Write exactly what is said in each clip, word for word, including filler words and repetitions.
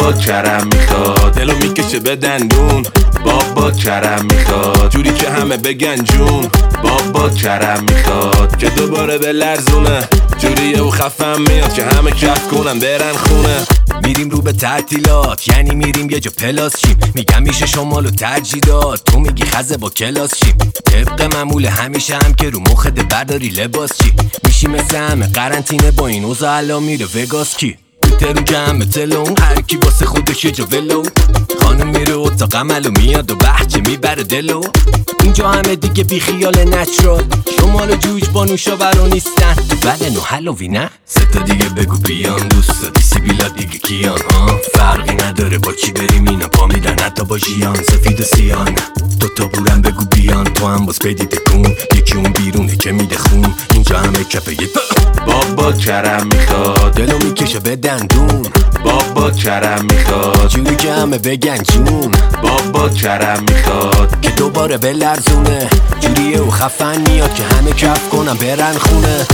بابا کرم میخواد، دلو میکشه به دندون. بابا کرم میخواد، جوری که همه بگن جون. بابا کرم میخواد که دوباره به لرزونه، جوریه و خفم میاد که همه کف کنن برن خونه. میریم رو به تعطیلات، یعنی میریم یه جا پلاس شیم. میگم میشه شمالو ترجیح داد، تو میگی خزه با کلاس شیم. طبق معمول همیشه هم که رو مخت برداری لباس چی میشی مثل همه قرنطینه با این اوضاع الان میره وگاس کی ترو جمع تلون، هر کی واسه خودش یه جا ولو. خانم میره اتاق عملو میاد و بحچه میبره دلو. اینجا همه دیگه بی خیال نچرال، شمال جوج با نوشاورا نیستن تو بدن و هلوی نه. ستا دیگه بگو بیان دوستا دی سیبیلا دیگه کیان ها. فرقی نداره با چی بریم اینا پا میدن حتی با جیان. سفید و سیان دوتا بورم بگو بیان، تو هم باز بدی تکون. یکی اون بیرونه که میده خون، اینجا همه کفه یه بابا کرم میخواد، دلو میکشه به دندون. بابا کرم میخواد، جوری که همه بگن جون. بابا کرم میخواد که دوباره به لرزونه، جوریه و خفن میاد که همه کف کنن برن خونه.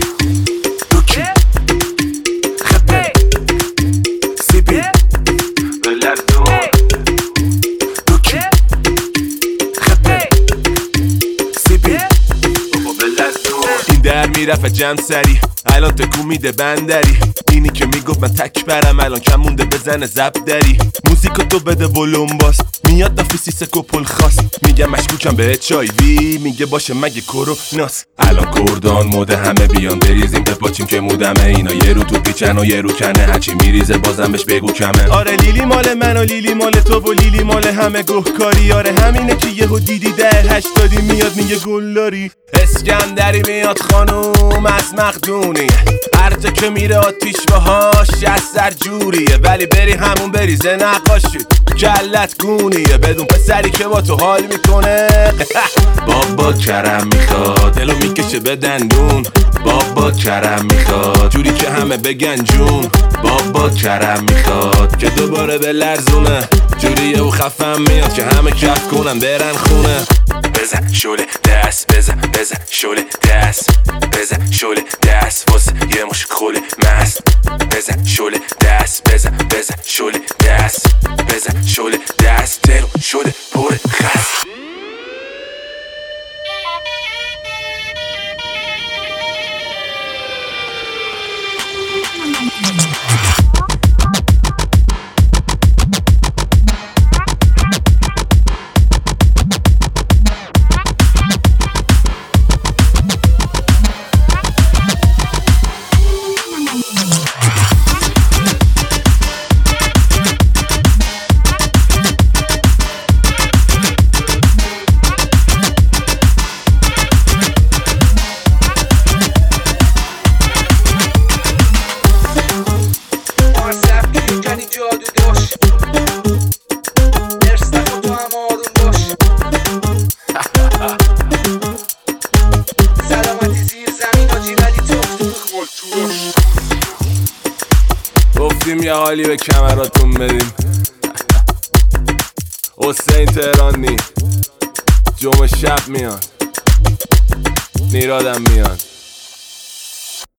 روکی خپه سیبی به لرزون. روکی خپه سیبی بابا به لرزون. این در میرفت جمع سری، الان تکون میده بندری. اینی که میگفت من تک برم الان کم مونده بزنه زب دری. موزیکا تو بده ولوم باس، میاد نافیسی سکوپل خاص. میگم مشکوکم به اچ آی وی، میگه باشه مگه کروناس. الان کردان موده همه بیان بریزیم بپاچیم که مودمه. اینا یه رو تو پیچن و یه رو کنه، هرچی میریزه بازم بهش بگو کمه. آره لیلی مال من و لیلی مال تو و لیلی مال همه گهکاری. آره همینه که یهو دیدی ده هشتادی میاد میگه گلاری. اسکندری میاد خانوم از مقدونی، هر جا که میره آتیش باهاش از سر جوریه. ولی بری همون بریزه نقاشی جلت گونیه، بدون پسری که با تو حال میکنه. بابا کرم میخواد، دلو میکشه به دندون. بابا کرم میخواد، جوری که همه بگن جون. بابا کرم میخواد که دوباره به لرزونه، جوریه و خفم میاد که همه کف کنن برن خونه. بزن شوله دست، بزن بزن شوله دست، بزن شوله دست واسه یه مش خوله مست. بزن شوله دست، بزن بزن شوله دست، بزن شوله دست، دلو شده پر خست. گفتیم یه حالی به کمراتون بدیم. حسین تهرانی جمعه شب میاد، نیرادم میاد.